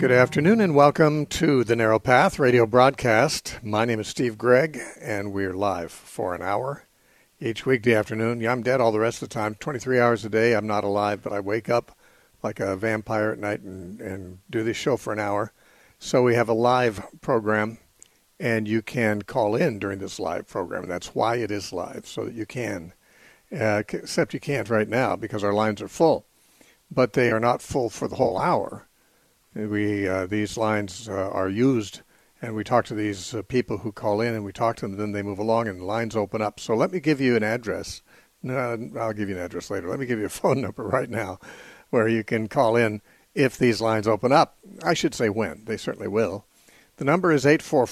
Good afternoon and welcome to the Narrow Path radio broadcast. My name is Steve Gregg and we're live for an hour each weekday afternoon. Yeah, I'm dead all the rest of the time. 23 hours a day, I'm not alive, but I wake up like a vampire at night and do this show for an hour. So we have a live program and you can call in during this live program. And that's why it is live, so that you can. Except you can't right now because our lines are full. But they are not full for the whole hour. These lines are used, and we talk to these people who call in, and we talk to them, then they move along, and the lines open up. So let me give you an address. No, I'll give you an address later. Let me give you a phone number right now where you can call in if these lines open up. I should say when. They certainly will. The number is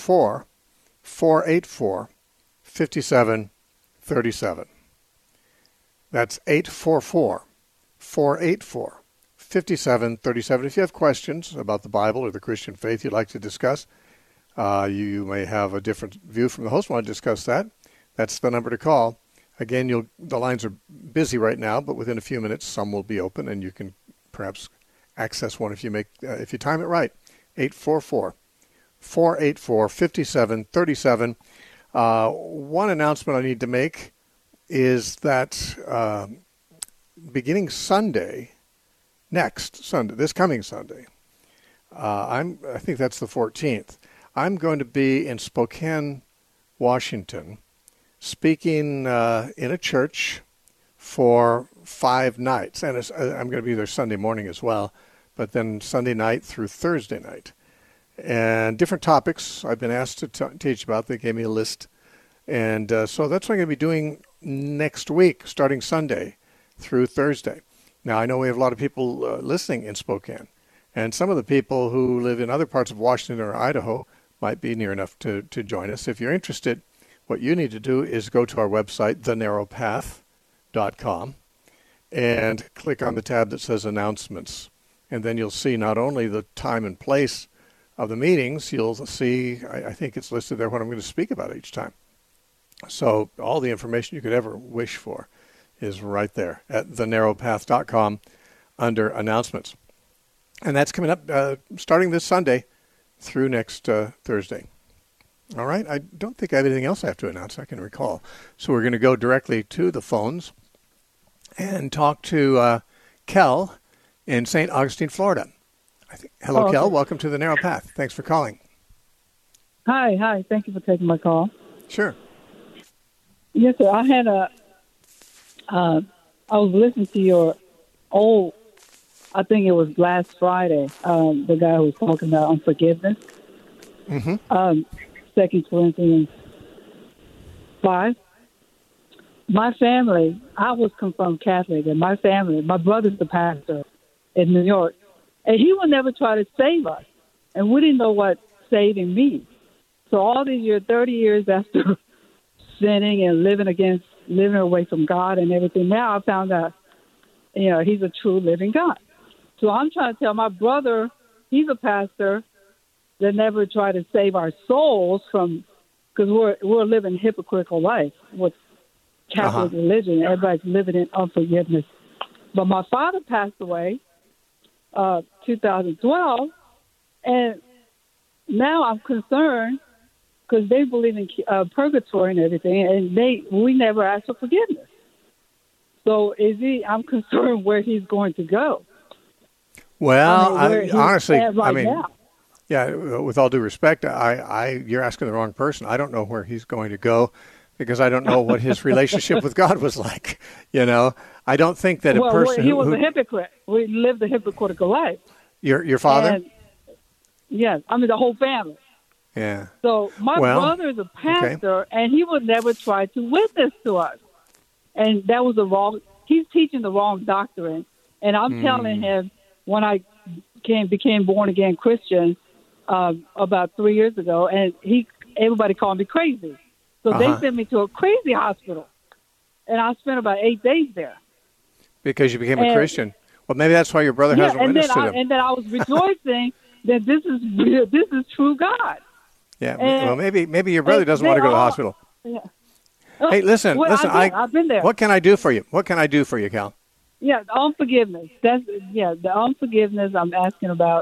844-484-5737. That's 844-484-5737. 5737. If you have questions about the Bible or the Christian faith you'd like to discuss, you may have a different view from the host, want to discuss that. That's the number to call. Again, the lines are busy right now, but within a few minutes, some will be open, and you can perhaps access one if you time it right. 844-484-5737. One announcement I need to make is that beginning Sunday, next Sunday, this coming Sunday, I think that's the 14th, I'm going to be in Spokane, Washington, speaking in a church for 5 nights. And I'm going to be there Sunday morning as well, but then Sunday night through Thursday night. And different topics I've been asked to teach about. They gave me a list. And so that's what I'm going to be doing next week, starting Sunday through Thursday. Now, I know we have a lot of people listening in Spokane, and some of the people who live in other parts of Washington or Idaho might be near enough to join us. If you're interested, what you need to do is go to our website, thenarrowpath.com, and click on the tab that says Announcements. And then you'll see not only the time and place of the meetings, you'll see, I think it's listed there, what I'm going to speak about each time. So all the information you could ever wish for is right there at thenarrowpath.com under Announcements. And that's coming up starting this Sunday through next Thursday. All right. I don't think I have anything else I have to announce I can recall. So we're going to go directly to the phones and talk to Kel in St. Augustine, Florida. Hello, Kel. Welcome to the Narrow Path. Thanks for calling. Hi. Thank you for taking my call. Sure. Yes, sir. I had I was listening to your I think it was last Friday, the guy who was talking about unforgiveness. Mm-hmm. 2 Corinthians 5. My family, I was confirmed Catholic, and my brother's the pastor in New York, and he would never try to save us, and we didn't know what saving means. So all these years, 30 years after sinning and living away from God and everything, now I found out, he's a true living God. So I'm trying to tell my brother, he's a pastor, that never tried to save our souls from, because we're living hypocritical life with Catholic religion. Everybody's living in unforgiveness. But my father passed away 2012, and now I'm concerned because they believe in purgatory and everything, and we never asked for forgiveness. So I'm concerned where he's going to go. Well, honestly, now. Yeah, with all due respect, you're asking the wrong person. I don't know where he's going to go because I don't know what his relationship with God was like. I don't think that a person he was a hypocrite. We lived a hypocritical life. Your father? Yes, the whole family. Yeah. So my brother is a pastor, and he would never try to witness to us. And that was he's teaching the wrong doctrine. And I'm telling him when I became born-again Christian about 3 years ago, and everybody called me crazy. So they sent me to a crazy hospital. And I spent about 8 days there. Because you became a Christian. Well, maybe that's why your brother hasn't witnessed to them. And then I was rejoicing that this is true God. Yeah, well, maybe your brother doesn't want to go to the hospital. Yeah. Hey, listen. I've been there. What can I do for you? What can I do for you, Cal? Yeah, the unforgiveness. The unforgiveness I'm asking about.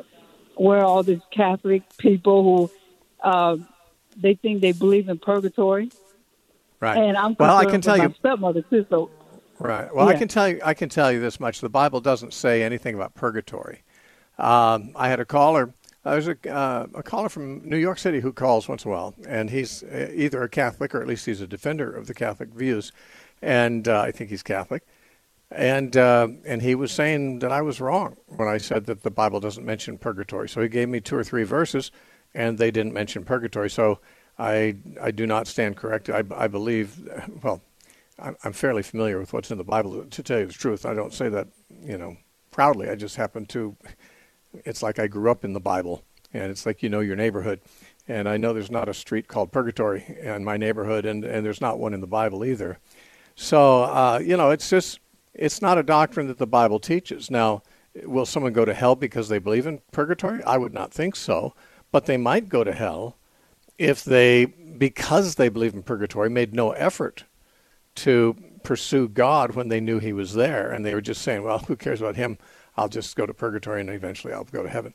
where all these Catholic people who they think they believe in purgatory. Right. And I'm well, I concerned can tell with you. my stepmother too. So Right. Well, yeah. I can tell you this much: the Bible doesn't say anything about purgatory. I had a caller. There's a caller from New York City who calls once in a while, and he's either a Catholic or at least he's a defender of the Catholic views, and I think he's Catholic. And he was saying that I was wrong when I said that the Bible doesn't mention purgatory. So he gave me 2 or 3 verses, and they didn't mention purgatory. So I do not stand corrected. I believe, well, I'm fairly familiar with what's in the Bible. To tell you the truth, I don't say that, proudly. I just happen to. It's like I grew up in the Bible, and it's like your neighborhood. And I know there's not a street called Purgatory in my neighborhood, and there's not one in the Bible either. So, it's not a doctrine that the Bible teaches. Now, will someone go to hell because they believe in purgatory? I would not think so. But they might go to hell if because they believe in purgatory, made no effort to pursue God when they knew he was there. And they were just saying, well, who cares about him? I'll just go to purgatory and eventually I'll go to heaven.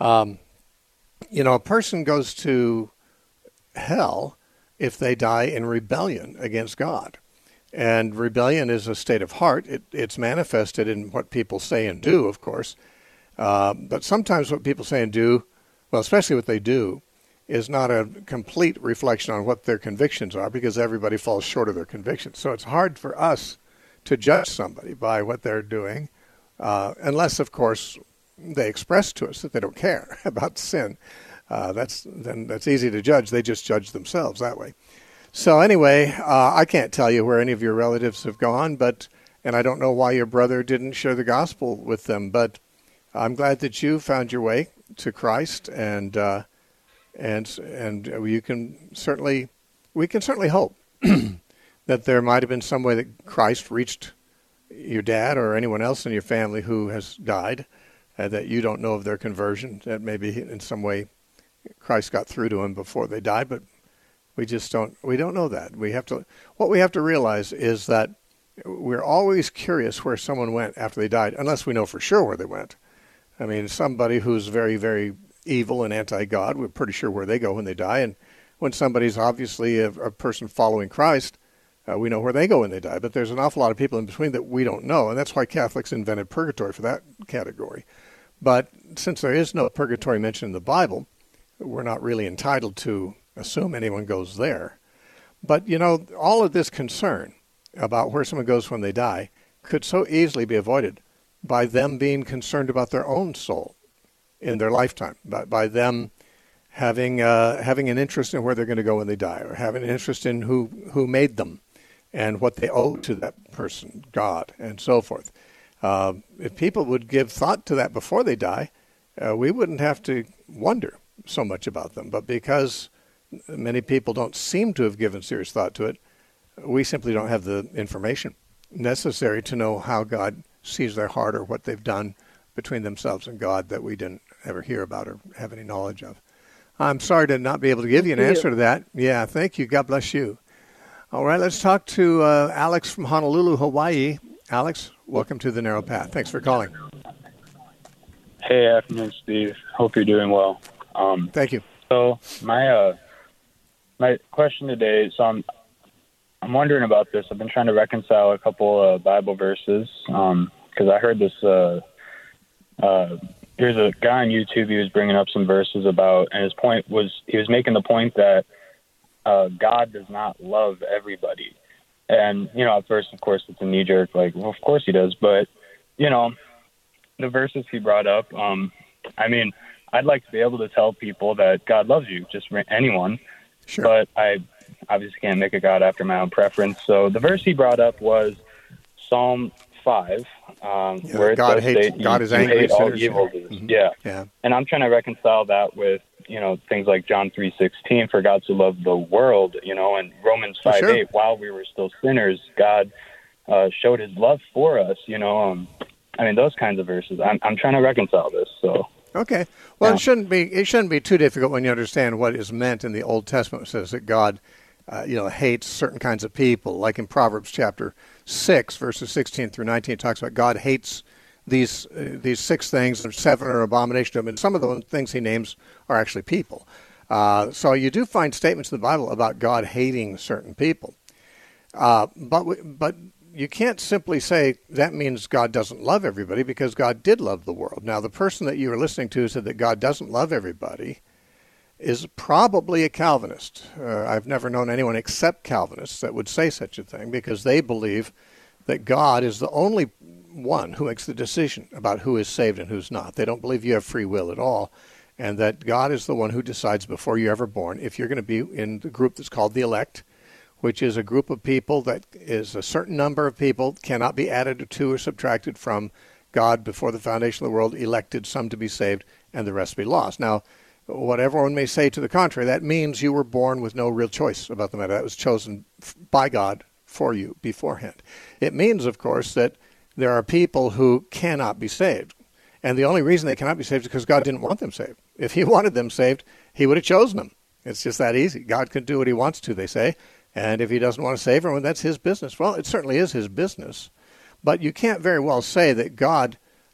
A person goes to hell if they die in rebellion against God. And rebellion is a state of heart. It's manifested in what people say and do, of course. But sometimes what people say and do, well, especially what they do, is not a complete reflection on what their convictions are, because everybody falls short of their convictions. So it's hard for us to judge somebody by what they're doing, unless, of course, they express to us that they don't care about sin. That's easy to judge. They just judge themselves that way. So anyway, I can't tell you where any of your relatives have gone, and I don't know why your brother didn't share the gospel with them. But I'm glad that you found your way to Christ, and we can certainly hope that there might have been some way that Christ reached your dad or anyone else in your family who has died, that you don't know of their conversion, that maybe in some way Christ got through to them before they died, but we don't know that. What we have to realize is that we're always curious where someone went after they died, unless we know for sure where they went. I mean, somebody who's very, very evil and anti-God, we're pretty sure where they go when they die. And when somebody's obviously a person following Christ, we know where they go when they die. But there's an awful lot of people in between that we don't know, and that's why Catholics invented purgatory for that category. But since there is no purgatory mentioned in the Bible, we're not really entitled to assume anyone goes there. But, all of this concern about where someone goes when they die could so easily be avoided by them being concerned about their own soul in their lifetime, by them having an interest in where they're going to go when they die, or having an interest in who made them and what they owe to that person, God, and so forth. If people would give thought to that before they die, we wouldn't have to wonder so much about them. But because many people don't seem to have given serious thought to it, we simply don't have the information necessary to know how God sees their heart or what they've done between themselves and God that we didn't ever hear about or have any knowledge of. I'm sorry to not be able to give you an answer to that. Yeah, thank you. God bless you. All right, let's talk to Alex from Honolulu, Hawaii. Alex, welcome to The Narrow Path. Thanks for calling. Hey, afternoon, Steve. Hope you're doing well. Thank you. So my question today, so I'm wondering about this. I've been trying to reconcile a couple Bible verses because I heard this. There's a guy on YouTube. He was bringing up some verses about, and his point was he was making the point that God does not love everybody. And at first, of course, it's a knee jerk. Like, well, of course he does. But the verses he brought up. I'd like to be able to tell people that God loves you, just anyone. Sure. But I obviously can't make a God after my own preference. So the verse he brought up was Psalm 5, where it God says God is angry hate at all sinners. evildoers. Mm-hmm. Yeah. And I'm trying to reconcile that with, things like John 3:16, for God so loved the world, and Romans 5:8, Sure. while we were still sinners, God showed his love for us, those kinds of verses. I'm trying to reconcile this, so... Okay. Well, Yeah. It shouldn't be too difficult when you understand what is meant in the Old Testament. It says that God, hates certain kinds of people. Like in Proverbs chapter 6, verses 16 through 19, it talks about God hates these six things, or seven are abomination to him, and some of the things he names are actually people. So you do find statements in the Bible about God hating certain people. But you can't simply say that means God doesn't love everybody, because God did love the world. Now, the person that you were listening to said that God doesn't love everybody is probably a Calvinist. I've never known anyone except Calvinists that would say such a thing, because they believe that God is the only one who makes the decision about who is saved and who's not. They don't believe you have free will at all, and that God is the one who decides before you're ever born if you're going to be in the group that's called the elect, which is a group of people that is a certain number of people, cannot be added to or subtracted from. God, before the foundation of the world, elected some to be saved and the rest be lost. Now, what everyone may say to the contrary, that means you were born with no real choice about the matter. That was chosen by God for you beforehand. It means, of course, that there are people who cannot be saved. And the only reason they cannot be saved is because God didn't want them saved. If he wanted them saved, he would have chosen them. It's just that easy. God can do what he wants to, they say. And if he doesn't want to save everyone, that's his business. Well, it certainly is his business. But you can't very well say that God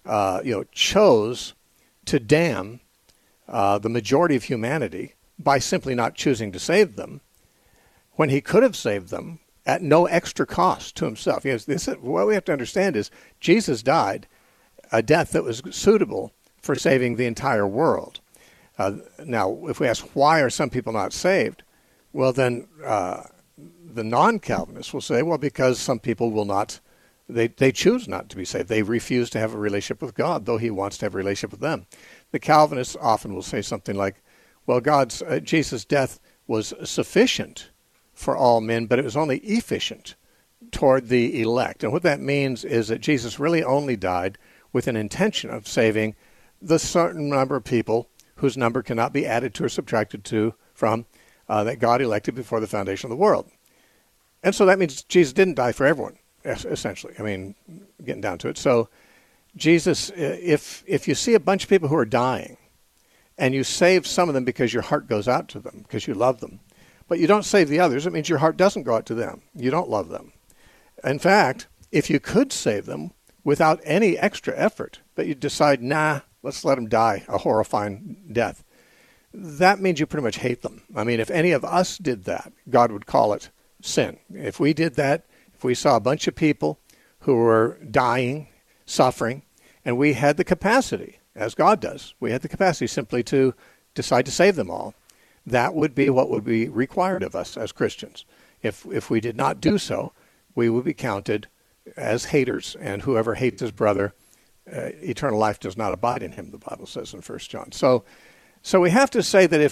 chose to damn the majority of humanity by simply not choosing to save them, when he could have saved them at no extra cost to himself. What we have to understand is Jesus died a death that was suitable for saving the entire world. Now, if we ask why are some people not saved, well, then the non-Calvinists will say, well, because some people will not, they choose not to be saved. They refuse to have a relationship with God, though he wants to have a relationship with them. The Calvinists often will say something like, well, Jesus' death was sufficient for all men, but it was only efficient toward the elect. And what that means is that Jesus really only died with an intention of saving the certain number of people whose number cannot be added to or subtracted from that God elected before the foundation of the world. And so that means Jesus didn't die for everyone, essentially. I mean, getting down to it. So Jesus, if you see a bunch of people who are dying, and you save some of them because your heart goes out to them, because you love them, but you don't save the others, it means your heart doesn't go out to them. You don't love them. In fact, if you could save them without any extra effort, but you decide, let's let them die a horrifying death, that means you pretty much hate them. I mean, if any of us did that, God would call it sin. If we did that, if we saw a bunch of people who were dying, suffering, and we had the capacity, as God does, we had the capacity simply to decide to save them all, that would be what would be required of us as Christians. If we did not do so, we would be counted as haters, and whoever hates his brother, eternal life does not abide in him, the Bible says in 1 John. So we have to say that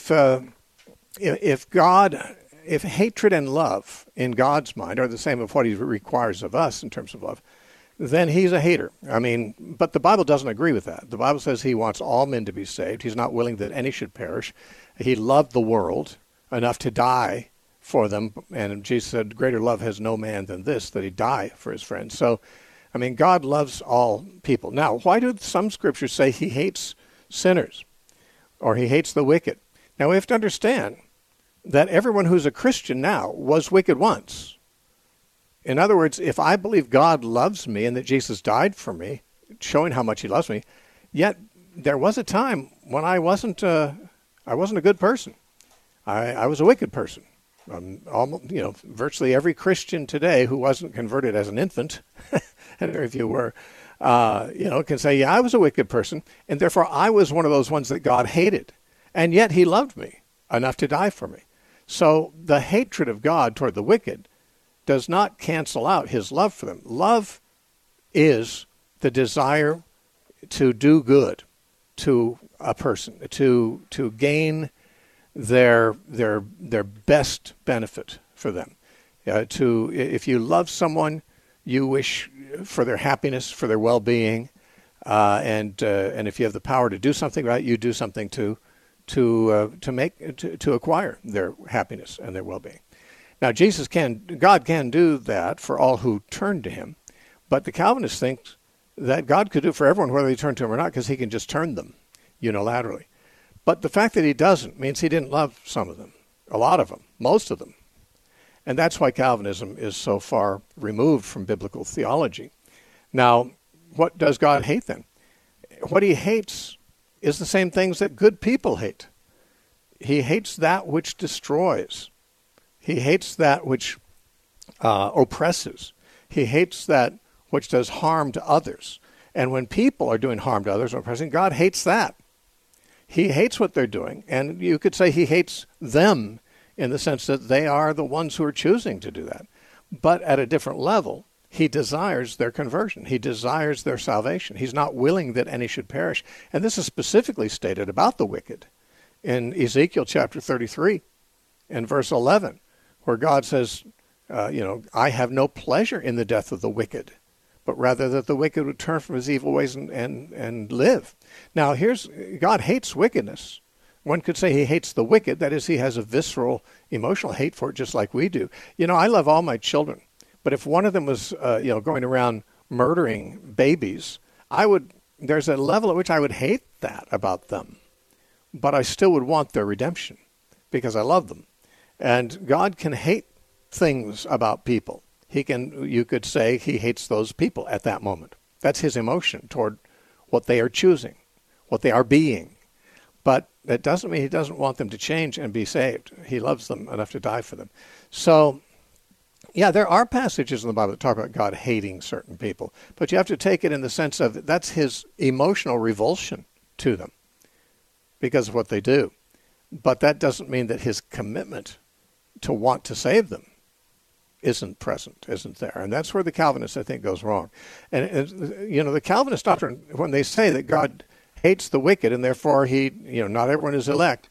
if hatred and love in God's mind are the same of what he requires of us in terms of love, then he's a hater. I mean, but the Bible doesn't agree with that. The Bible says he wants all men to be saved. He's not willing that any should perish. He loved the world enough to die for them. And Jesus said, greater love has no man than this, that he die for his friends. So, I mean, God loves all people. Now, why do some scriptures say he hates sinners or he hates the wicked? Now, we have to understand that everyone who's a Christian now was wicked once. In other words, if I believe God loves me and that Jesus died for me, showing how much he loves me, yet there was a time when I wasn't a good person. I was a wicked person. Virtually every Christian today who wasn't converted as an infant, and very few were, can say, yeah, I was a wicked person, and therefore I was one of those ones that God hated. And yet he loved me enough to die for me. So the hatred of God toward the wicked does not cancel out his love for them. Love is the desire to do good to a person, to gain their best benefit for them. If you love someone, you wish for their happiness, for their well-being, and if you have the power to do something about it, you do something to acquire their happiness and their well-being. Now, God can do that for all who turn to him, but the Calvinists think that God could do it for everyone, whether they turn to him or not, because he can just turn them unilaterally. But the fact that he doesn't means he didn't love some of them, a lot of them, most of them. And that's why Calvinism is so far removed from biblical theology. Now, what does God hate then? What he hates is the same things that good people hate. He hates that which destroys. He hates that which oppresses. He hates that which does harm to others. And when people are doing harm to others or oppressing, God hates that. He hates what they're doing. And you could say he hates them in the sense that they are the ones who are choosing to do that. But at a different level, he desires their conversion. He desires their salvation. He's not willing that any should perish. And this is specifically stated about the wicked in Ezekiel chapter 33 and verse 11, where God says, I have no pleasure in the death of the wicked, but rather that the wicked would turn from his evil ways and live. Now, God hates wickedness. One could say he hates the wicked. That is, he has a visceral, emotional hate for it, just like we do. I love all my children, but if one of them was, going around murdering babies, there's a level at which I would hate that about them, but I still would want their redemption because I love them. And God can hate things about people. You could say he hates those people at that moment. That's his emotion toward what they are choosing, what they are being. But that doesn't mean he doesn't want them to change and be saved. He loves them enough to die for them. So, yeah, there are passages in the Bible that talk about God hating certain people. But you have to take it in the sense of that's his emotional revulsion to them because of what they do. But that doesn't mean that his commitment to want to save them isn't present, isn't there? And that's where the Calvinist, I think, goes wrong. And the Calvinist doctrine, when they say that God hates the wicked and therefore not everyone is elect,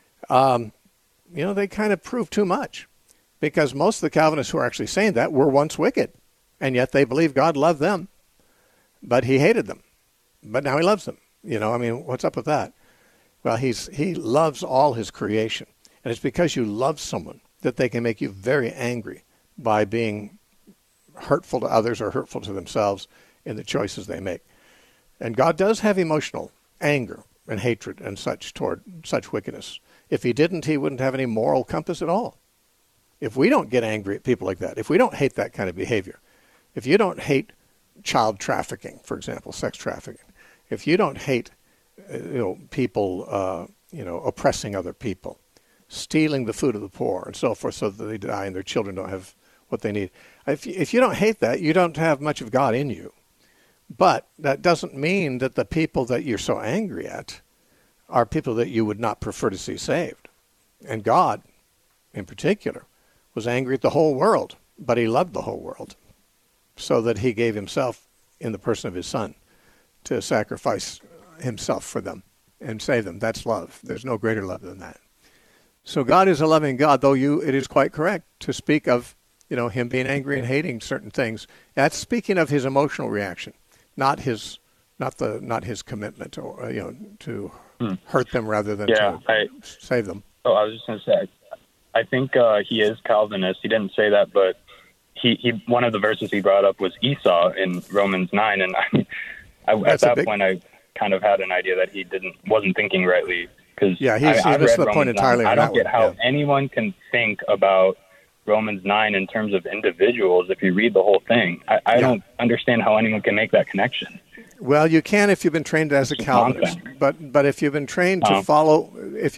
they kind of prove too much, because most of the Calvinists who are actually saying that were once wicked, and yet they believe God loved them, but he hated them. But now he loves them. What's up with that? Well, he loves all his creation. And it's because you love someone that they can make you very angry by being hurtful to others or hurtful to themselves in the choices they make. And God does have emotional anger and hatred and such toward such wickedness. If he didn't, he wouldn't have any moral compass at all. If we don't get angry at people like that, if we don't hate that kind of behavior, if you don't hate child trafficking, for example, sex trafficking, if you don't hate people oppressing other people, stealing the food of the poor and so forth so that they die and their children don't have what they need. If you don't hate that, you don't have much of God in you. But that doesn't mean that the people that you're so angry at are people that you would not prefer to see saved. And God, in particular, was angry at the whole world, but he loved the whole world so that he gave himself in the person of his Son to sacrifice himself for them and save them. That's love. There's no greater love than that. So God is a loving God, though it is quite correct to speak of him being angry and hating certain things. That's speaking of his emotional reaction, not his commitment to hurt them rather than to save them. Oh, I was just going to say, I think he is Calvinist. He didn't say that, but he one of the verses he brought up was Esau in Romans 9, and at that point I kind of had an idea that he wasn't thinking rightly, because he's missed the point entirely. I don't get how anyone can think about Romans 9 in terms of individuals if you read the whole thing. I don't understand how anyone can make that connection. Well, you can if you've been trained as a Calvinist, but if you've been trained to follow,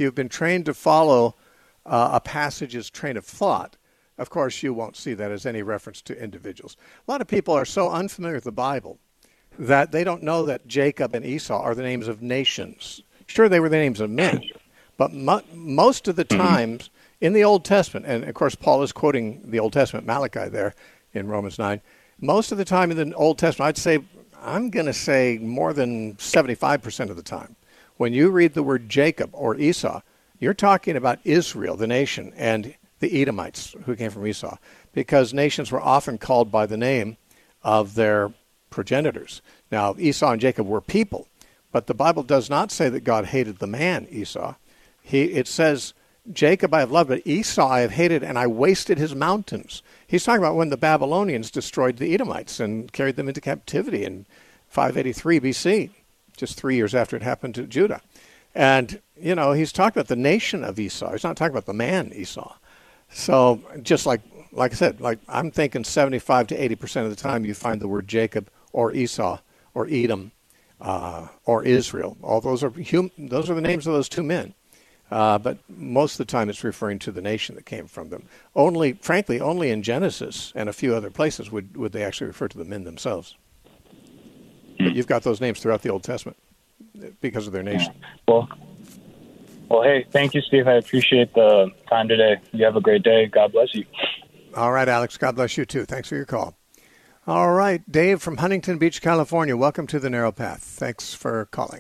a passage's train of thought, of course you won't see that as any reference to individuals. A lot of people are so unfamiliar with the Bible that they don't know that Jacob and Esau are the names of nations. Sure, they were the names of men, but most of the times in the Old Testament, and of course Paul is quoting the Old Testament, Malachi there in Romans 9, most of the time in the Old Testament, I'm going to say more than 75% of the time, when you read the word Jacob or Esau, you're talking about Israel, the nation, and the Edomites who came from Esau, because nations were often called by the name of their progenitors. Now, Esau and Jacob were people, but the Bible does not say that God hated the man Esau. It says, Jacob I have loved, but Esau I have hated, and I wasted his mountains. He's talking about when the Babylonians destroyed the Edomites and carried them into captivity in 583 BC, just 3 years after it happened to Judah. And, he's talking about the nation of Esau. He's not talking about the man Esau. So just like I said, I'm thinking 75 to 80% of the time you find the word Jacob or Esau or Edom, or Israel. All those are those are the names of those two men. But most of the time it's referring to the nation that came from them. Frankly, only in Genesis and a few other places would they actually refer to the men themselves. But you've got those names throughout the Old Testament because of their nation. Well, hey, thank you, Steve. I appreciate the time today. You have a great day. God bless you. All right, Alex. God bless you, too. Thanks for your call. All right, Dave from Huntington Beach, California. Welcome to the Narrow Path. Thanks for calling.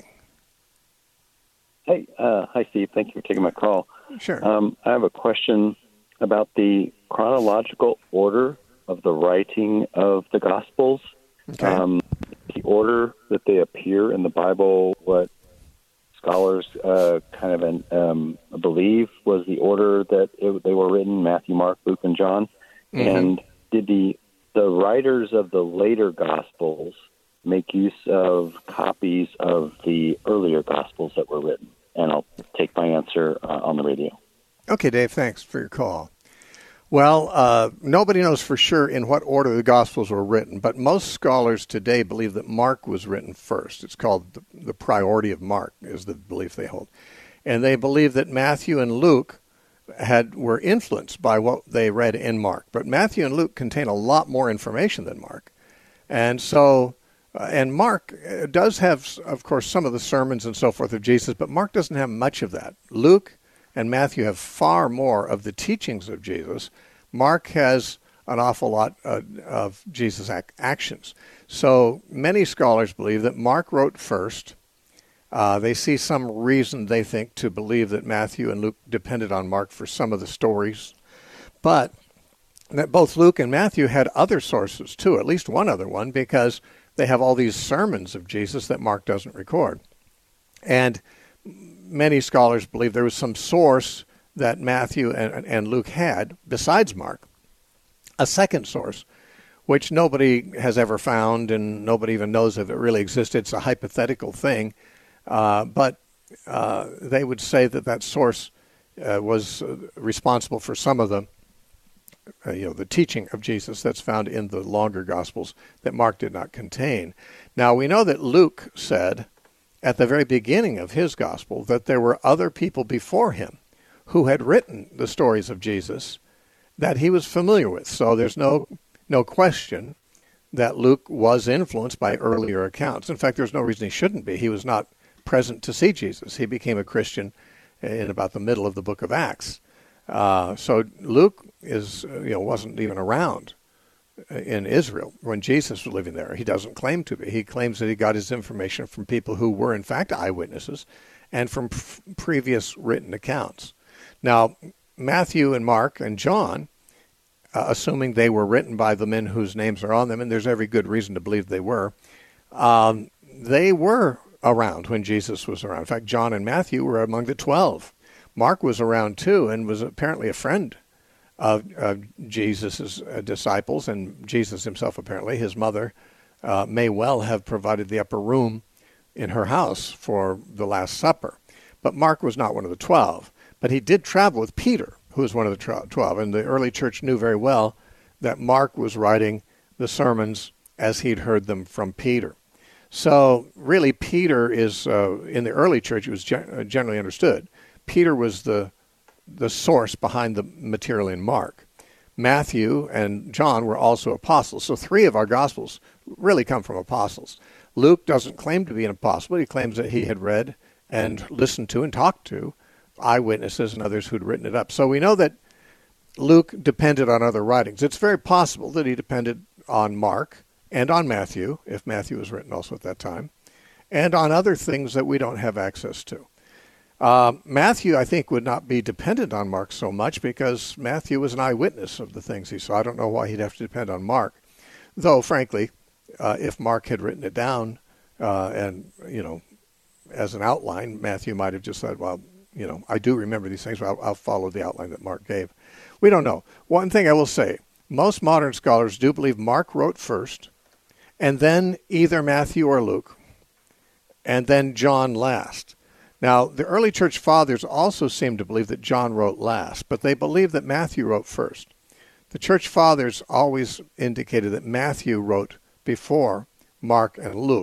Hey, hi, Steve. Thank you for taking my call. Sure. I have a question about the chronological order of the writing of the Gospels. Okay. The order that they appear in the Bible, what scholars believe was the order that they were written, Matthew, Mark, Luke, and John. Mm-hmm. And did the writers of the later Gospels make use of copies of the earlier Gospels that were written? And I'll take my answer on the radio. Okay, Dave, thanks for your call. Well, nobody knows for sure in what order the Gospels were written, but most scholars today believe that Mark was written first. It's called the priority of Mark is the belief they hold. And they believe that Matthew and Luke were influenced by what they read in Mark. But Matthew and Luke contain a lot more information than Mark. And so, and Mark does have, of course, some of the sermons and so forth of Jesus, but Mark doesn't have much of that. Luke and Matthew have far more of the teachings of Jesus. Mark has an awful lot of Jesus' actions. So many scholars believe that Mark wrote first. They see some reason, they think, to believe that Matthew and Luke depended on Mark for some of the stories. But that both Luke and Matthew had other sources, too, at least one other one, because they have all these sermons of Jesus that Mark doesn't record. And many scholars believe there was some source that Matthew and Luke had, besides Mark, a second source, which nobody has ever found and nobody even knows if it really existed. It's a hypothetical thing. But they would say that source was responsible for some of the teaching of Jesus that's found in the longer Gospels that Mark did not contain. Now, we know that Luke said at the very beginning of his Gospel that there were other people before him who had written the stories of Jesus that he was familiar with. So there's no question that Luke was influenced by earlier accounts. In fact, there's no reason he shouldn't be. He was not present to see Jesus. He became a Christian in about the middle of the book of Acts. So Luke wasn't even around in Israel when Jesus was living there. He doesn't claim to be. He claims that he got his information from people who were, in fact, eyewitnesses and from previous written accounts. Now, Matthew and Mark and John, assuming they were written by the men whose names are on them, and there's every good reason to believe they were around when Jesus was around. In fact, John and Matthew were among the 12. Mark was around too and was apparently a friend of Jesus' disciples, and Jesus himself apparently, his mother, may well have provided the upper room in her house for the Last Supper. But Mark was not one of the 12. But he did travel with Peter, who was one of the 12. And the early church knew very well that Mark was writing the sermons as he'd heard them from Peter. So really, Peter is, in the early church, it was generally understood. Peter was the source behind the material in Mark. Matthew and John were also apostles. So 3 of our Gospels really come from apostles. Luke doesn't claim to be an apostle, but he claims that he had read and listened to and talked to eyewitnesses and others who'd written it up. So we know that Luke depended on other writings. It's very possible that he depended on Mark and on Matthew, if Matthew was written also at that time, and on other things that we don't have access to. Matthew, I think, would not be dependent on Mark so much because Matthew was an eyewitness of the things he saw. I don't know why he'd have to depend on Mark. Though, frankly, if Mark had written it down and, as an outline, Matthew might have just said, well, I do remember these things, but I'll follow the outline that Mark gave. We don't know. One thing I will say, most modern scholars do believe Mark wrote first, and then either Matthew or Luke, and then John last. Now, the early church fathers also seem to believe that John wrote last, but they believe that Matthew wrote first. The church fathers always indicated that Matthew wrote before Mark and Luke.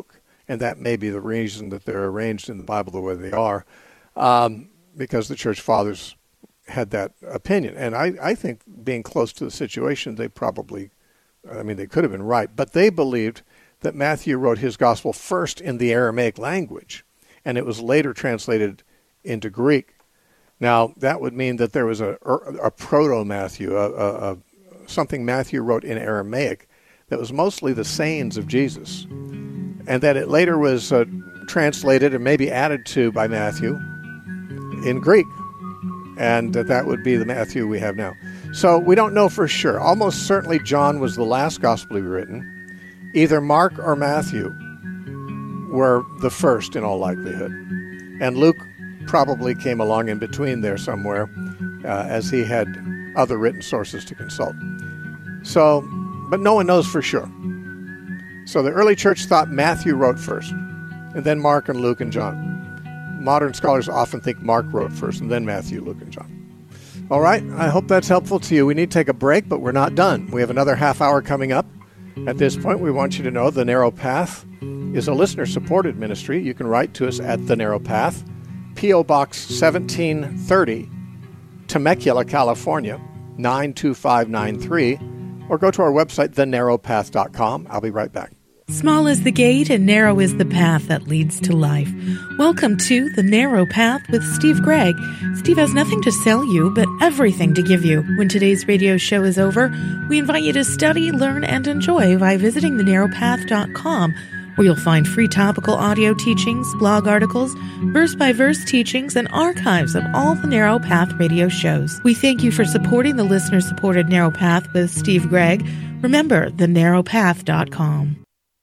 and that may be the reason that they're arranged in the Bible the way they are, because the church fathers had that opinion. And I think being close to the situation, they probably, they could have been right, but they believed that Matthew wrote his gospel first in the Aramaic language, and it was later translated into Greek. Now, that would mean that there was a proto-Matthew, something Matthew wrote in Aramaic that was mostly the sayings of Jesus, and that it later was translated and maybe added to by Matthew in Greek, and that would be the Matthew we have now. So we don't know for sure. Almost certainly John was the last gospel to be written. Either Mark or Matthew were the first in all likelihood. And Luke probably came along in between there somewhere, as he had other written sources to consult. So, but no one knows for sure. So the early church thought Matthew wrote first, and then Mark and Luke and John. Modern scholars often think Mark wrote first, and then Matthew, Luke, and John. All right, I hope that's helpful to you. We need to take a break, but we're not done. We have another half hour coming up. At this point, we want you to know The Narrow Path is a listener-supported ministry. You can write to us at The Narrow Path, P.O. Box 1730, Temecula, California, 92593, or go to our website, thenarrowpath.com. I'll be right back. Small is the gate and narrow is the path that leads to life. Welcome to The Narrow Path with Steve Gregg. Steve has nothing to sell you, but everything to give you. When today's radio show is over, we invite you to study, learn, and enjoy by visiting thenarrowpath.com, where you'll find free topical audio teachings, blog articles, verse-by-verse teachings, and archives of all the Narrow Path radio shows. We thank you for supporting the listener-supported Narrow Path with Steve Gregg. Remember, thenarrowpath.com.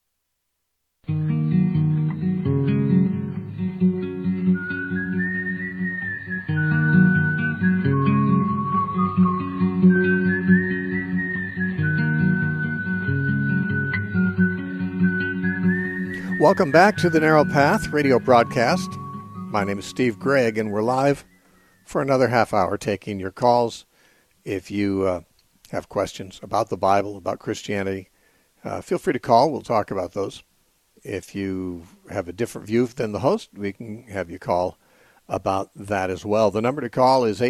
Welcome back to the Narrow Path radio broadcast. My name is Steve Gregg, and we're live for another half hour taking your calls. If you have questions about the Bible, about Christianity, feel free to call. We'll talk about those. If you have a different view than the host, we can have you call about that as well. The number to call is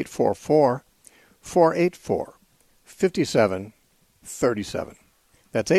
844-484-5737. That's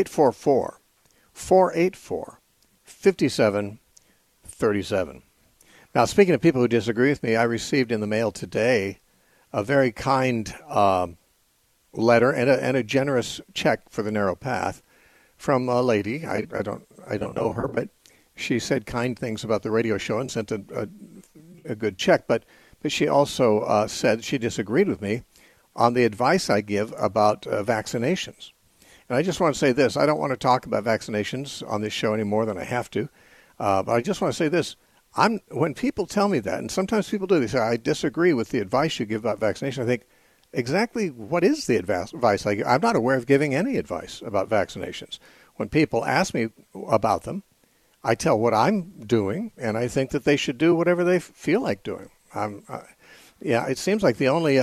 844-484-5737. Now, speaking of people who disagree with me, I received in the mail today a very kind letter and a generous check for the Narrow Path from a lady. I don't know her, but she said kind things about the radio show and sent a good check. But she also said she disagreed with me on the advice I give about vaccinations. And I just want to say this. I don't want to talk about vaccinations on this show any more than I have to. But I just want to say this. When people tell me that, and sometimes people do, they say, I disagree with the advice you give about vaccination. I think, exactly what is the advice I give? I'm not aware of giving any advice about vaccinations. When people ask me about them, I tell what I'm doing, and I think that they should do whatever they feel like doing. It seems like the only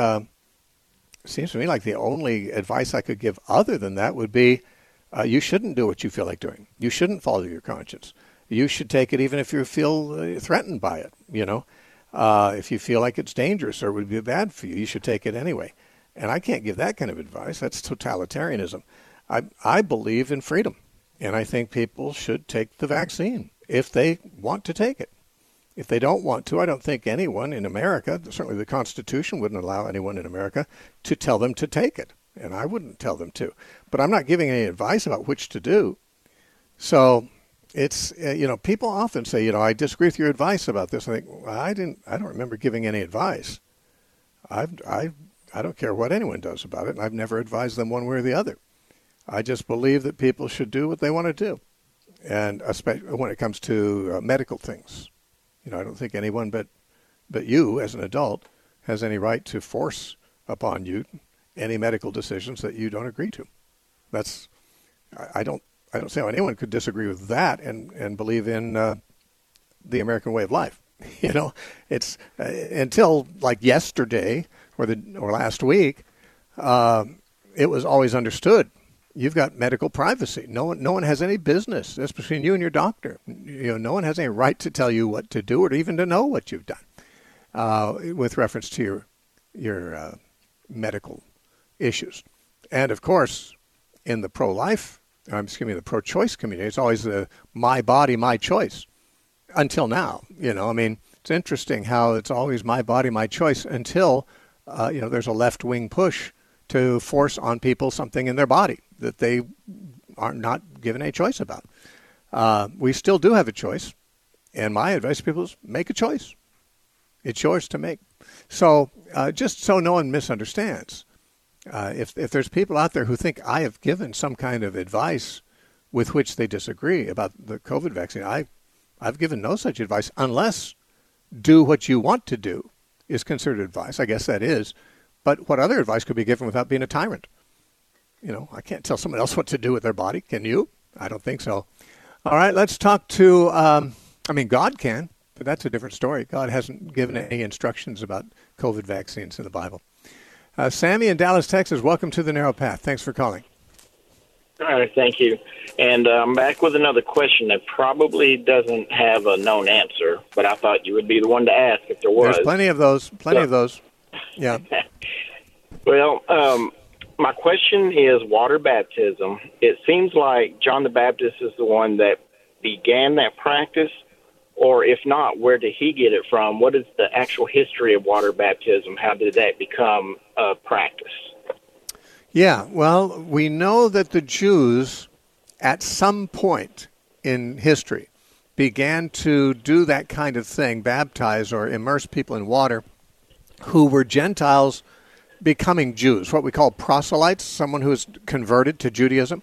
advice I could give other than that would be, you shouldn't do what you feel like doing. You shouldn't follow your conscience. You should take it even if you feel threatened by it. If you feel like it's dangerous or would be bad for you, you should take it anyway. And I can't give that kind of advice. That's totalitarianism. I believe in freedom, and I think people should take the vaccine if they want to take it. If they don't want to, I don't think anyone in America, certainly the Constitution wouldn't allow anyone in America to tell them to take it, and I wouldn't tell them to. But I'm not giving any advice about which to do. So it's, people often say, I disagree with your advice about this. I think, well, I don't remember giving any advice. I don't care what anyone does about it, and I've never advised them one way or the other. I just believe that people should do what they want to do, and especially when it comes to medical things. I don't think anyone but you, as an adult, has any right to force upon you any medical decisions that you don't agree to. I don't see how anyone could disagree with that and believe in the American way of life. It's until like yesterday or last week, it was always understood you've got medical privacy. No one has any business. That's between you and your doctor. No one has any right to tell you what to do or even to know what you've done with reference to your medical issues. And of course, in the the pro-choice community, it's always my body, my choice. Until now, it's interesting how it's always my body, my choice until there's a left-wing push to force on people something in their body that they are not given a choice about. We still do have a choice, and my advice to people is make a choice. It's yours to make. So just so no one misunderstands, if there's people out there who think I have given some kind of advice with which they disagree about the COVID vaccine, I've given no such advice unless do what you want to do is considered advice. I guess that is. But what other advice could be given without being a tyrant? I can't tell someone else what to do with their body. Can you? I don't think so. All right, let's talk to, God can, but that's a different story. God hasn't given any instructions about COVID vaccines in the Bible. Sammy in Dallas, Texas, welcome to the Narrow Path. Thanks for calling. All right, thank you. And I'm back with another question that probably doesn't have a known answer, but I thought you would be the one to ask if there was. There's plenty of those. Yeah. Well, my question is water baptism. It seems like John the Baptist is the one that began that practice, or if not, where did he get it from? What is the actual history of water baptism? How did that become a practice? Yeah, well, we know that the Jews at some point in history began to do that kind of thing, baptize or immerse people in water who were Gentiles becoming Jews, what we call proselytes, someone who is converted to Judaism.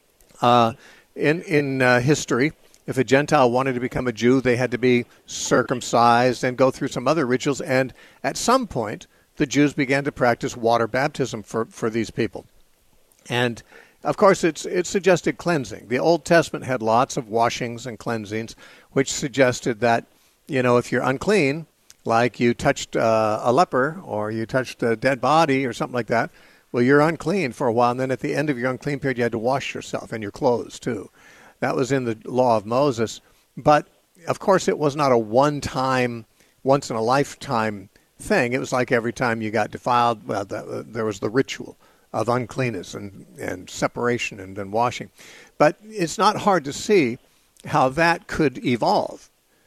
In history, if a Gentile wanted to become a Jew, they had to be circumcised and go through some other rituals. And at some point, the Jews began to practice water baptism for these people. And, of course, it suggested cleansing. The Old Testament had lots of washings and cleansings, which suggested that, if you're unclean, like you touched a leper or you touched a dead body or something like that, well, you're unclean for a while, and then at the end of your unclean period, you had to wash yourself and your clothes, too. That was in the law of Moses. But, of course, it was not a one-time, once-in-a-lifetime thing. It was like every time you got defiled, well, there was the ritual of uncleanness and separation and then washing. But it's not hard to see how that could evolve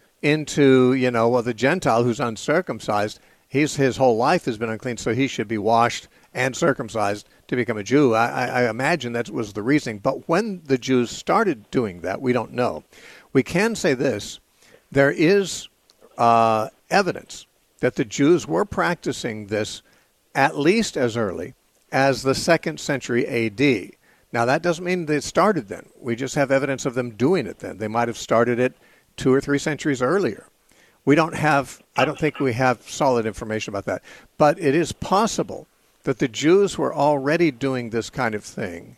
into, the Gentile who's uncircumcised, his whole life has been unclean, so he should be washed and circumcised to become a Jew. I imagine that was the reasoning. But when the Jews started doing that, we don't know. We can say this. There is evidence that the Jews were practicing this at least as early as the 2nd century A.D. Now, that doesn't mean they started then. We just have evidence of them doing it then. They might have started it 2 or 3 centuries earlier. I don't think we have solid information about that. But it is possible that the Jews were already doing this kind of thing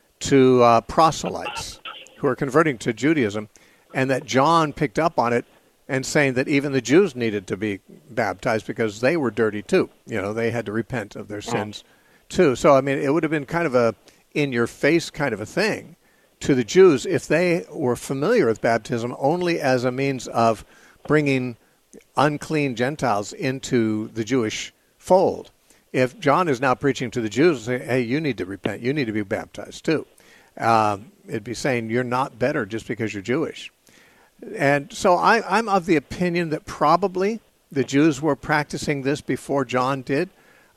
to proselytes who are converting to Judaism, and that John picked up on it and saying that even the Jews needed to be baptized because they were dirty too. They had to repent of their sins too. So, it would have been kind of a in-your-face kind of a thing to the Jews if they were familiar with baptism only as a means of bringing unclean Gentiles into the Jewish fold. If John is now preaching to the Jews, say, hey, you need to repent, you need to be baptized too. It'd be saying you're not better just because you're Jewish. And so I'm of the opinion that probably the Jews were practicing this before John did.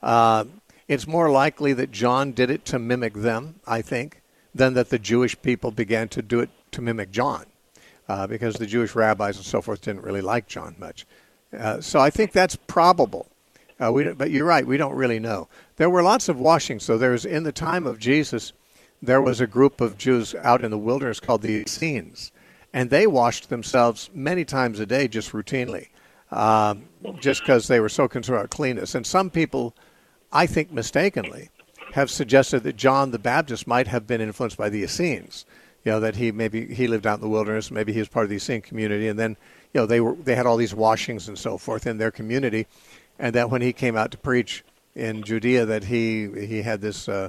It's more likely that John did it to mimic them, I think, than that the Jewish people began to do it to mimic John, because the Jewish rabbis and so forth didn't really like John much. So I think that's probable. But you're right, we don't really know. There were lots of washings. So in the time of Jesus, there was a group of Jews out in the wilderness called the Essenes, and they washed themselves many times a day just routinely, just because they were so concerned about cleanness. And some people, I think mistakenly, have suggested that John the Baptist might have been influenced by the Essenes, that he lived out in the wilderness, maybe he was part of the Essene community, and then they had all these washings and so forth in their community, and that when he came out to preach in Judea, that he had this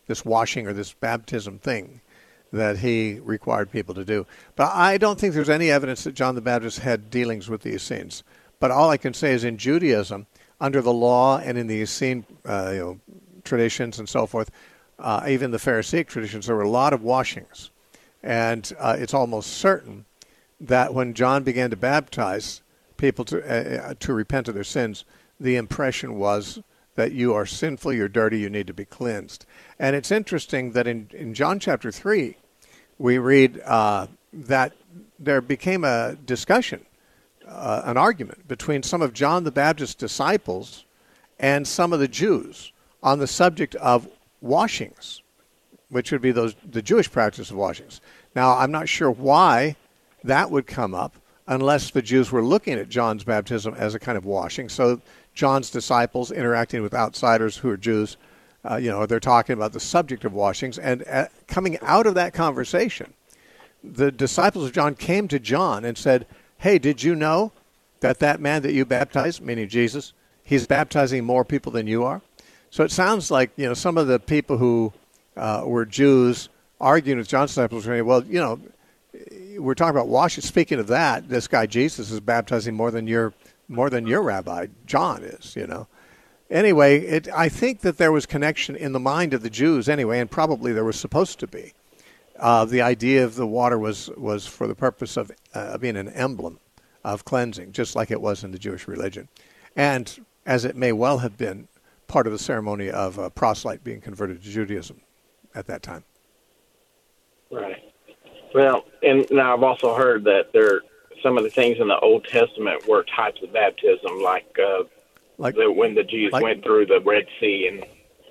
this washing or this baptism thing that he required people to do. But I don't think there's any evidence that John the Baptist had dealings with the Essenes. But all I can say is in Judaism, under the law and in the Essene traditions and so forth, even the Pharisaic traditions, there were a lot of washings. And it's almost certain that when John began to baptize people to repent of their sins, the impression was that you are sinful, you're dirty, you need to be cleansed. And it's interesting that in John chapter 3, we read that there became a discussion, an argument between some of John the Baptist's disciples and some of the Jews on the subject of washings, which would be the Jewish practice of washings. Now, I'm not sure why that would come up unless the Jews were looking at John's baptism as a kind of washing. So John's disciples interacting with outsiders who are Jews, they're talking about the subject of washings. And coming out of that conversation, the disciples of John came to John and said, hey, did you know that man that you baptized, meaning Jesus, he's baptizing more people than you are? So it sounds like, some of the people who were Jews arguing with John's disciples, well, we're talking about washing. Speaking of that, this guy Jesus is baptizing more than your rabbi John is. Anyway, I think that there was connection in the mind of the Jews anyway, and probably there was supposed to be. The idea of the water was for the purpose of being an emblem of cleansing, just like it was in the Jewish religion, and as it may well have been part of the ceremony of a proselyte being converted to Judaism at that time. Right. Well, and now I've also heard that some of the things in the Old Testament were types of baptism, like when the Jews went through the Red Sea and.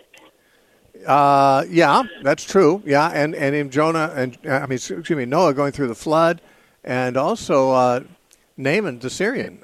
Yeah, that's true. Yeah, and in Noah going through the flood, and also Naaman the Syrian,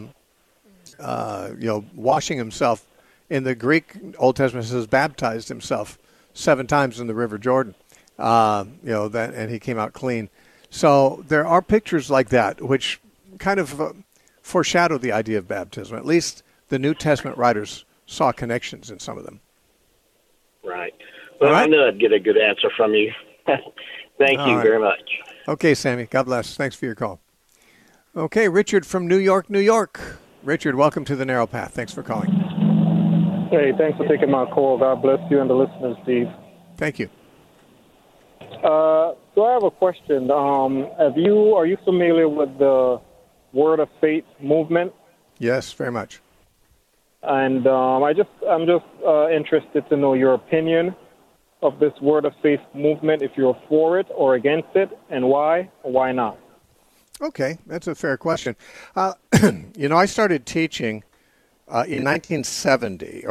washing himself. In the Greek Old Testament, it says baptized himself 7 times in the River Jordan. And he came out clean. So there are pictures like that which kind of foreshadow the idea of baptism. At least the New Testament writers saw connections in some of them. Right. Well, I knew I'd get a good answer from you. Thank you very much. Okay, Sammy. God bless. Thanks for your call. Okay, Richard from New York, New York. Richard, welcome to the Narrow Path. Thanks for calling. Hey, thanks for taking my call. God bless you and the listeners, Steve. Thank you. So I have a question. Are you familiar with the Word of Faith movement? Yes, very much. And I'm just interested to know your opinion of this Word of Faith movement, if you're for it or against it, and why or why not. Okay, that's a fair question. I started teaching in 1970,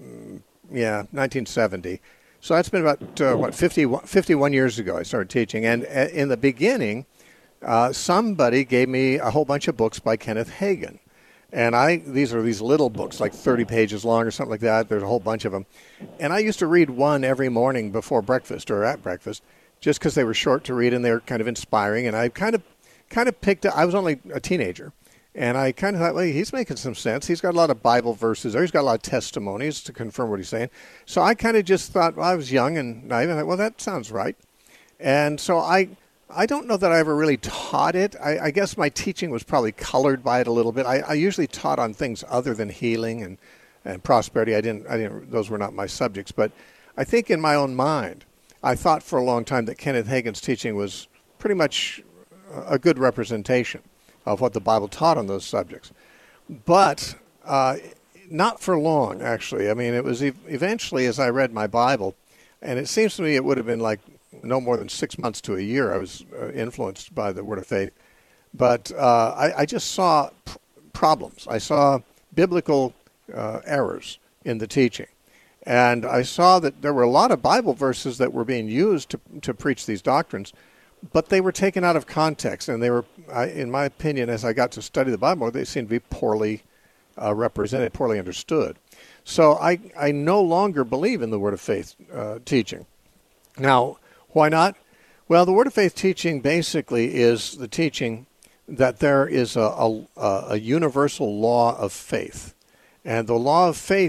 1970. So that's been about 51 years ago I started teaching. And in the beginning, somebody gave me a whole bunch of books by Kenneth Hagin. And these are these little books, like 30 pages long or something like that. There's a whole bunch of them. And I used to read one every morning before breakfast or at breakfast, just because they were short to read and they were kind of inspiring. And I kind of picked up, I was only a teenager. And I kind of thought, well, he's making some sense. He's got a lot of Bible verses there. He's got a lot of testimonies to confirm what he's saying. So I kind of just thought, well, I was young and naive. And I thought, well, that sounds right. And so I don't know that I ever really taught it. I guess my teaching was probably colored by it a little bit. I usually taught on things other than healing and prosperity. I didn't. Those were not my subjects. But I think in my own mind, I thought for a long time that Kenneth Hagin's teaching was pretty much a good representation of what the Bible taught on those subjects. But not for long, actually. I mean, it was eventually as I read my Bible, and it seems to me it would have been like no more than 6 months to a year I was influenced by the Word of Faith. But I just saw problems. I saw biblical errors in the teaching. And I saw that there were a lot of Bible verses that were being used to preach these doctrines, but they were taken out of context, and they were, in my opinion, as I got to study the Bible, they seemed to be poorly represented, poorly understood. So I no longer believe in the Word of Faith teaching. Now, why not? Well, the Word of Faith teaching basically is the teaching that there is a universal law of faith. And the law of faith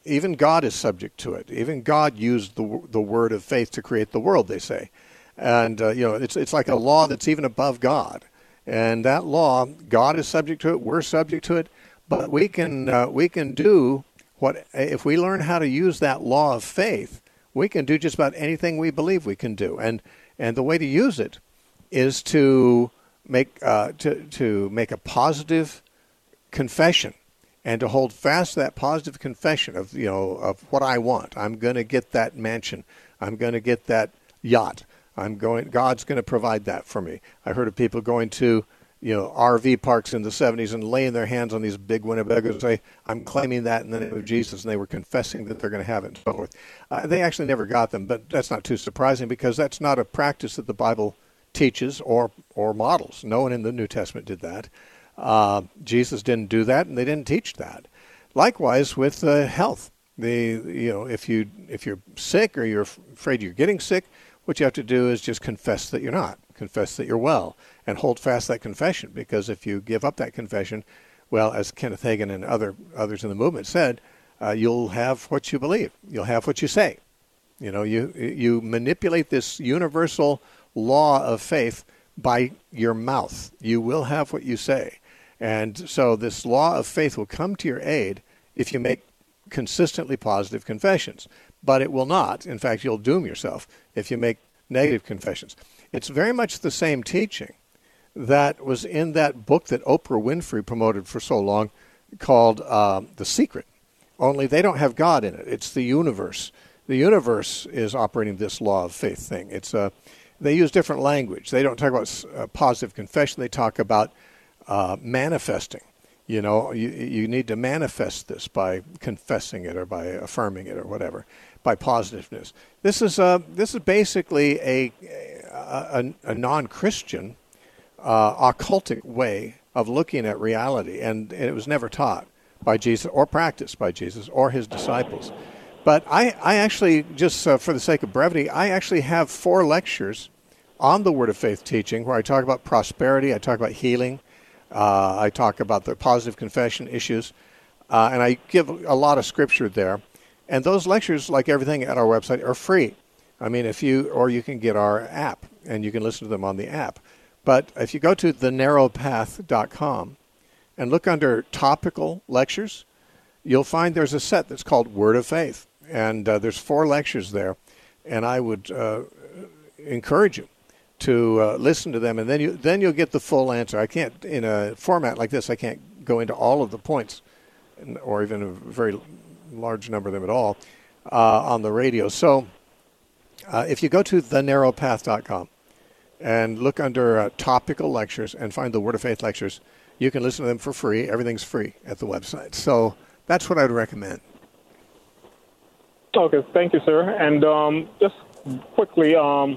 even God is subject to it. Even God used the word of faith to create the world, they say. And, it's like a law that's even above God. And that law, God is subject to it, we're subject to it, but we can do what, if we learn how to use that law of faith, we can do just about anything we believe we can do. And the way to use it is to make to make a positive confession, and to hold fast to that positive confession of what I want. I'm going to get that mansion. I'm going to get that yacht. God's going to provide that for me. I heard of people going to, RV parks in the 70s and laying their hands on these big Winnebagos and say, I'm claiming that in the name of Jesus, and they were confessing that they're going to have it and so forth. They actually never got them, but that's not too surprising because that's not a practice that the Bible teaches or models. No one in the New Testament did that. Jesus didn't do that, and they didn't teach that. Likewise with health. If you're sick or you're afraid you're getting sick, what you have to do is just confess that you're not. Confess that you're well, and hold fast that confession. Because if you give up that confession, well, as Kenneth Hagin and others in the movement said, you'll have what you believe. You'll have what you say. You manipulate this universal law of faith by your mouth. You will have what you say. And so this law of faith will come to your aid if you make consistently positive confessions. But it will not. In fact, you'll doom yourself if you make negative confessions. It's very much the same teaching that was in that book that Oprah Winfrey promoted for so long called The Secret. Only they don't have God in it. It's the universe. The universe is operating this law of faith thing. They use different language. They don't talk about positive confession. They talk about manifesting. You need to manifest this by confessing it or by affirming it or whatever, by positiveness. This is basically a non-Christian occultic way of looking at reality, and it was never taught by Jesus or practiced by Jesus or his disciples. But I actually, just for the sake of brevity, I actually have 4 lectures on the Word of Faith teaching where I talk about prosperity, I talk about healing, I talk about the positive confession issues, and I give a lot of scripture there. And those lectures, like everything at our website, are free. I mean, you can get our app, and you can listen to them on the app. But if you go to thenarrowpath.com and look under topical lectures, you'll find there's a set that's called Word of Faith. And there's 4 lectures there. And I would encourage you to listen to them, and then you'll get the full answer. I can't, in a format like this, I can't go into all of the points, or even a very large number of them at all, on the radio. So if you go to thenarrowpath.com and look under topical lectures and find the Word of Faith lectures, you can listen to them for free. Everything's free at the website. So that's what I'd recommend. Okay, thank you, sir. And just quickly, Ham,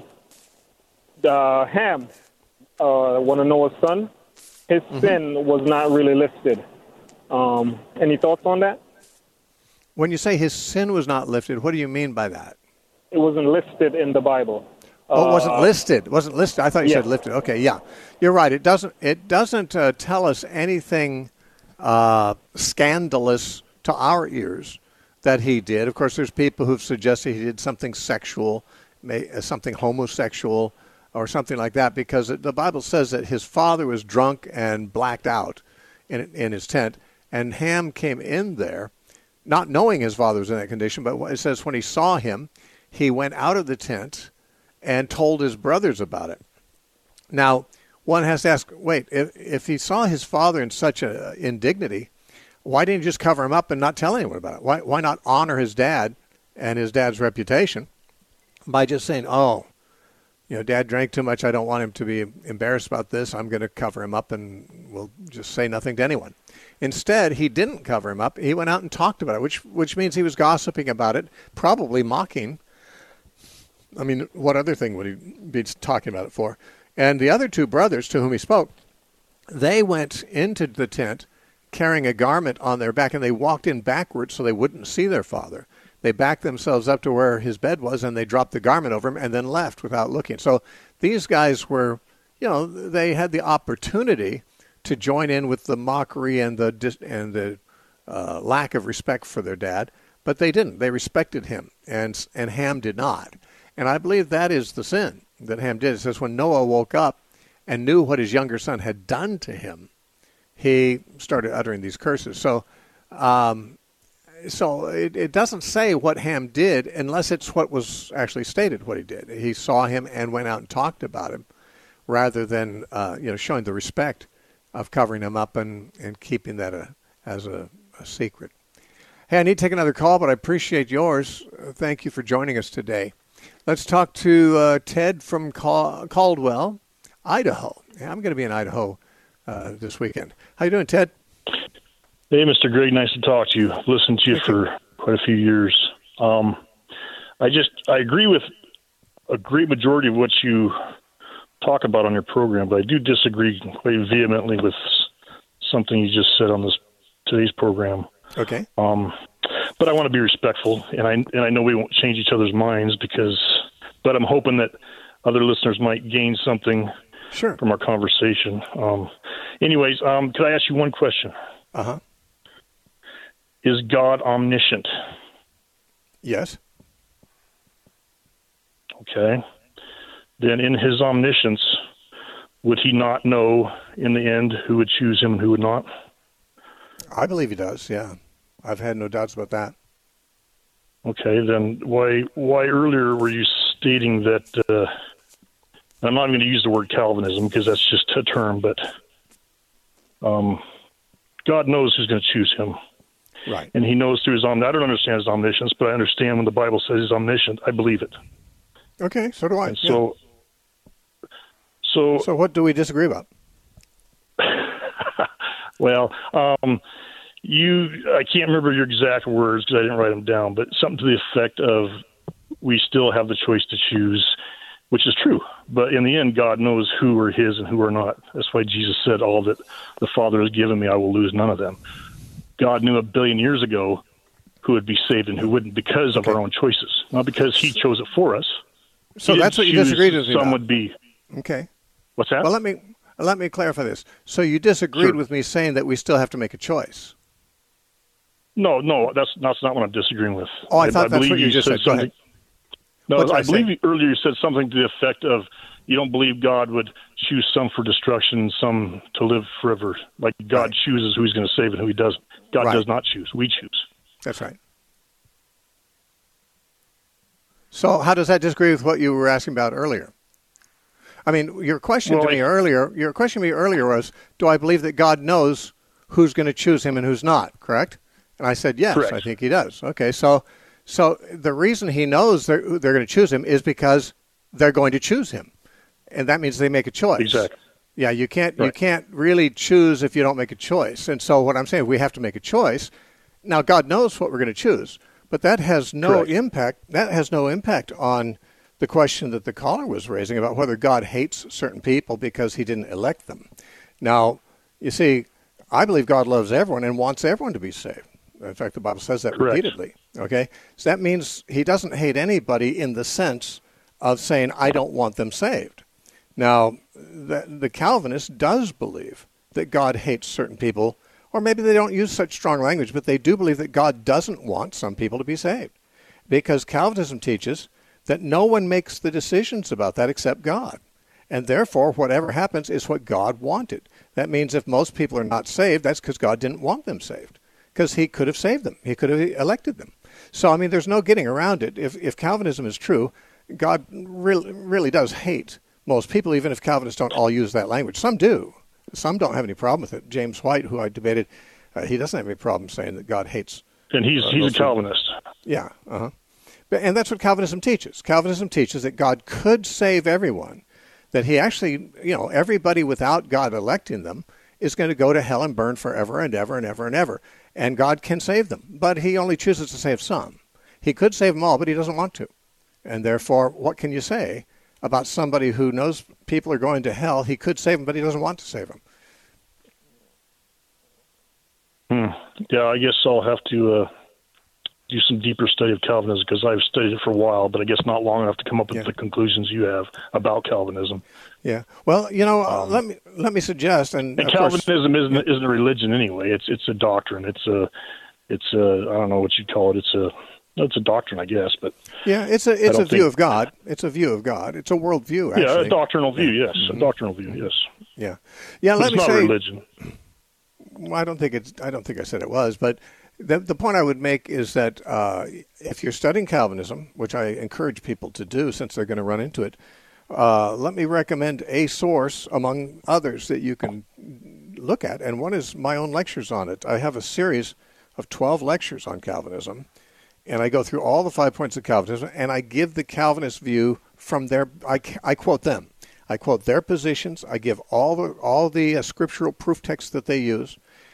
one of Noah's son, his sin was not really listed. Any thoughts on that? When you say his sin was not lifted, what do you mean by that? It wasn't listed in the Bible. Oh, it wasn't listed. It wasn't listed. I thought you said lifted. Okay, yeah. You're right. It doesn't tell us anything scandalous to our ears that he did. Of course, there's people who've suggested he did something sexual, something homosexual, or something like that, because the Bible says that his father was drunk and blacked out in his tent, and Ham came in there, not knowing his father was in that condition, but it says when he saw him, he went out of the tent and told his brothers about it. Now, one has to ask, wait, if he saw his father in such an indignity, why didn't he just cover him up and not tell anyone about it? Why not honor his dad and his dad's reputation by just saying, Dad drank too much. I don't want him to be embarrassed about this. I'm going to cover him up and we'll just say nothing to anyone. Instead, he didn't cover him up. He went out and talked about it, which means he was gossiping about it, probably mocking. I mean, what other thing would he be talking about it for? And the other 2 brothers to whom he spoke, they went into the tent carrying a garment on their back, and they walked in backwards so they wouldn't see their father. They backed themselves up to where his bed was, and they dropped the garment over him and then left without looking. So these guys were, they had the opportunity to join in with the mockery and the lack of respect for their dad, But they didn't. They respected him, and Ham did not. And I believe that is the sin that Ham did. It says when Noah woke up and knew what his younger son had done to him, he started uttering these curses. So it doesn't say what Ham did unless it's what was actually stated what he did. He saw him and went out and talked about him rather than showing the respect of covering him up and keeping that as a secret. Hey, I need to take another call, but I appreciate yours. Thank you for joining us today. Let's talk to Ted from Caldwell, Idaho. Yeah, I'm going to be in Idaho this weekend. How you doing, Ted? Hey, Mr. Greg, nice to talk to you. I've listened to you for quite a few years. I agree with a great majority of what you talk about on your program, but I do disagree quite vehemently with something you just said on today's program. Okay. But I want to be respectful, and I know we won't change each other's minds but I'm hoping that other listeners might gain something from our conversation. Anyways, could I ask you one question? Uh-huh. Is God omniscient? Yes. Okay. Then in his omniscience, would he not know in the end who would choose him and who would not? I believe he does, yeah. I've had no doubts about that. Okay, then why earlier were you stating that, I'm not going to use the word Calvinism because that's just a term, but God knows who's going to choose him. Right. And he knows through his omniscience. I don't understand his omniscience, but I understand when the Bible says he's omniscient, I believe it. Okay, so do I. And so what do we disagree about? Well, I can't remember your exact words because I didn't write them down, but something to the effect of we still have the choice to choose, which is true. But in the end, God knows who are his and who are not. That's why Jesus said, all that the Father has given me, I will lose none of them. God knew 1 billion years ago who would be saved and who wouldn't because of our own choices, not because he chose it for us. So that's what you disagreed with me about. Some would be. Okay. What's that? Well, let me clarify this. So you disagreed with me saying that we still have to make a choice. No, that's not what I'm disagreeing with. Oh, I thought that's what you just said. Go ahead. No, I believe earlier you said something to the effect of you don't believe God would choose some for destruction, some to live forever. Like God chooses who he's going to save and who he doesn't. God does not choose. We choose. That's right. So how does that disagree with what you were asking about earlier? I mean, your question to me earlier was, do I believe that God knows who's going to choose him and who's not, correct? And I said, yes, correct. I think he does. Okay, so the reason he knows they're going to choose him is because they're going to choose him. And that means they make a choice. Exactly. Yeah, you can't really choose if you don't make a choice. And so what I'm saying, we have to make a choice. Now, God knows what we're going to choose, but that has no impact. That has no impact on the question that the caller was raising about whether God hates certain people because he didn't elect them. Now, you see, I believe God loves everyone and wants everyone to be saved. In fact, the Bible says that repeatedly. Okay, so that means he doesn't hate anybody in the sense of saying, I don't want them saved. Now, the Calvinist does believe that God hates certain people, or maybe they don't use such strong language, but they do believe that God doesn't want some people to be saved. Because Calvinism teaches that no one makes the decisions about that except God. And therefore, whatever happens is what God wanted. That means if most people are not saved, that's because God didn't want them saved. Because he could have saved them. He could have elected them. So, I mean, there's no getting around it. If Calvinism is true, God really does hate most people, even if Calvinists don't all use that language. Some do. Some don't have any problem with it. James White, who I debated, he doesn't have any problem saying that God hates. And he's a Calvinist. Yeah. And that's what Calvinism teaches. Calvinism teaches that God could save everyone, that he actually, everybody without God electing them is going to go to hell and burn forever and ever and ever and ever. And God can save them, but he only chooses to save some. He could save them all, but he doesn't want to. And therefore, what can you say about somebody who knows people are going to hell? He could save them, but he doesn't want to save them. Yeah, I guess I'll have to do some deeper study of Calvinism because I've studied it for a while, but I guess not long enough to come up with the conclusions you have about Calvinism. Yeah. Well, let me suggest, and Calvinism isn't a religion anyway. It's a doctrine. It's a it's I don't know what you'd call it. It's a doctrine, I guess, but yeah, it's a view of God. It's a view of God. It's a worldview, actually. Yeah, a doctrinal view. Yes, a doctrinal view. Yes. Yeah, yeah. Let me say, religion. Well, I don't think I said it was, but the point I would make is that if you're studying Calvinism, which I encourage people to do since they're going to run into it, let me recommend a source among others that you can look at, and one is my own lectures on it. I have a series of 12 lectures on Calvinism, and I go through all the 5 points of Calvinism, and I give the Calvinist view from their. I quote them. I quote their positions. I give all the scriptural proof texts that they use.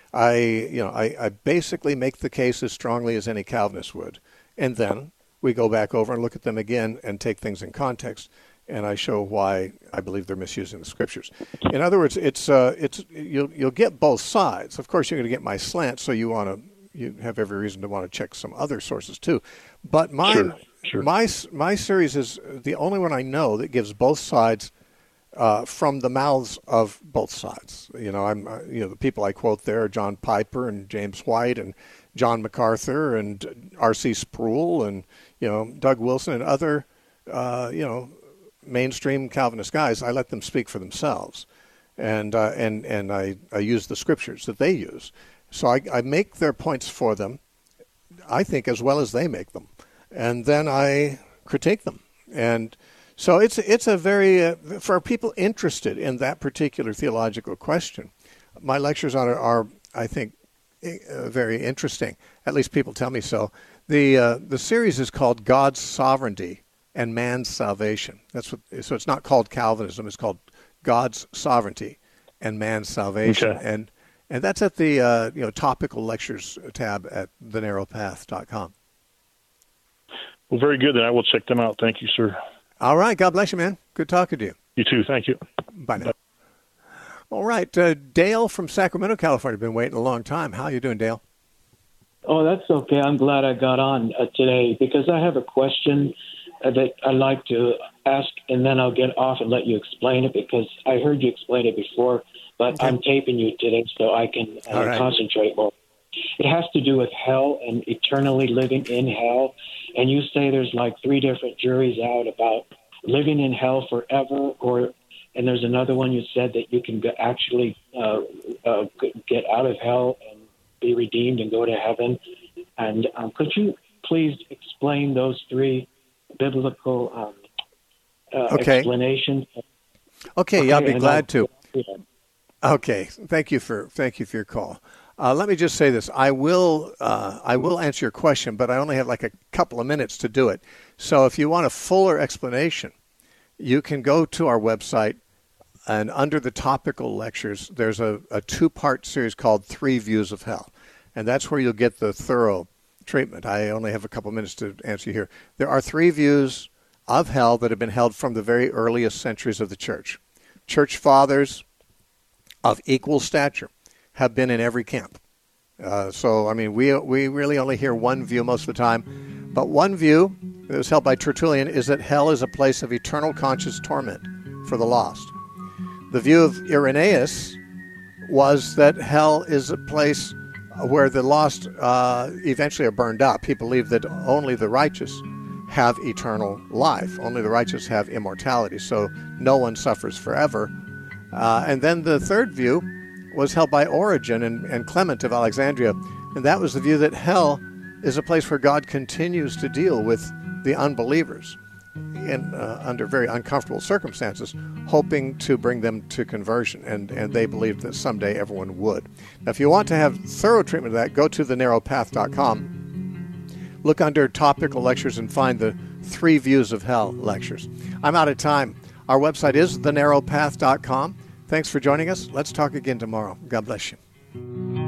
I basically make the case as strongly as any Calvinist would, and then we go back over and look at them again and take things in context, and I show why I believe they're misusing the scriptures. In other words, you'll get both sides. Of course, you're going to get my slant, so you have every reason to want to check some other sources too. But mine, sure. my series is the only one I know that gives both sides. From the mouths of both sides. The people I quote there are John Piper and James White and John MacArthur and R.C. Sproul and, Doug Wilson and other, mainstream Calvinist guys. I let them speak for themselves. And I use the scriptures that they use. So I make their points for them, I think, as well as they make them. And then I critique them. And so it's a very, for people interested in that particular theological question, my lectures on it are, I think, very interesting. At least people tell me so. The series is called God's Sovereignty and Man's Salvation. So it's not called Calvinism. It's called God's Sovereignty and Man's Salvation. Okay. And that's at the topical lectures tab at thenarrowpath.com. Well, very good. Then I will check them out. Thank you, sir. All right. God bless you, man. Good talking to you. You too. Thank you. Bye now. All right. Dale from Sacramento, California. Been waiting a long time. How you doing, Dale? Oh, that's okay. I'm glad I got on today because I have a question that I'd like to ask, and then I'll get off and let you explain it because I heard you explain it before, but okay. I'm taping you today so I can concentrate more. It has to do with hell and eternally living in hell. And you say there's like 3 different juries out about living in hell forever, and there's another one you said that you can actually get out of hell and be redeemed and go to heaven. And could you please explain those 3 biblical explanations? Okay, I'll be glad to. Okay, thank you for your call. Let me just say this. I will answer your question, but I only have like a couple of minutes to do it. So if you want a fuller explanation, you can go to our website, and under the topical lectures, there's a 2-part series called 3 Views of Hell. And that's where you'll get the thorough treatment. I only have a couple of minutes to answer you here. There are 3 views of hell that have been held from the very earliest centuries of the church. Church fathers of equal stature have been in every camp. We really only hear one view most of the time. But one view that was held by Tertullian is that hell is a place of eternal conscious torment for the lost. The view of Irenaeus was that hell is a place where the lost eventually are burned up. He believed that only the righteous have eternal life. Only the righteous have immortality. So no one suffers forever. And then the third view was held by Origen and Clement of Alexandria, and that was the view that hell is a place where God continues to deal with the unbelievers under very uncomfortable circumstances, hoping to bring them to conversion, and they believed that someday everyone would. Now, if you want to have thorough treatment of that, go to thenarrowpath.com, look under topical lectures, and find the 3 Views of Hell lectures. I'm out of time. Our website is thenarrowpath.com. Thanks for joining us. Let's talk again tomorrow. God bless you.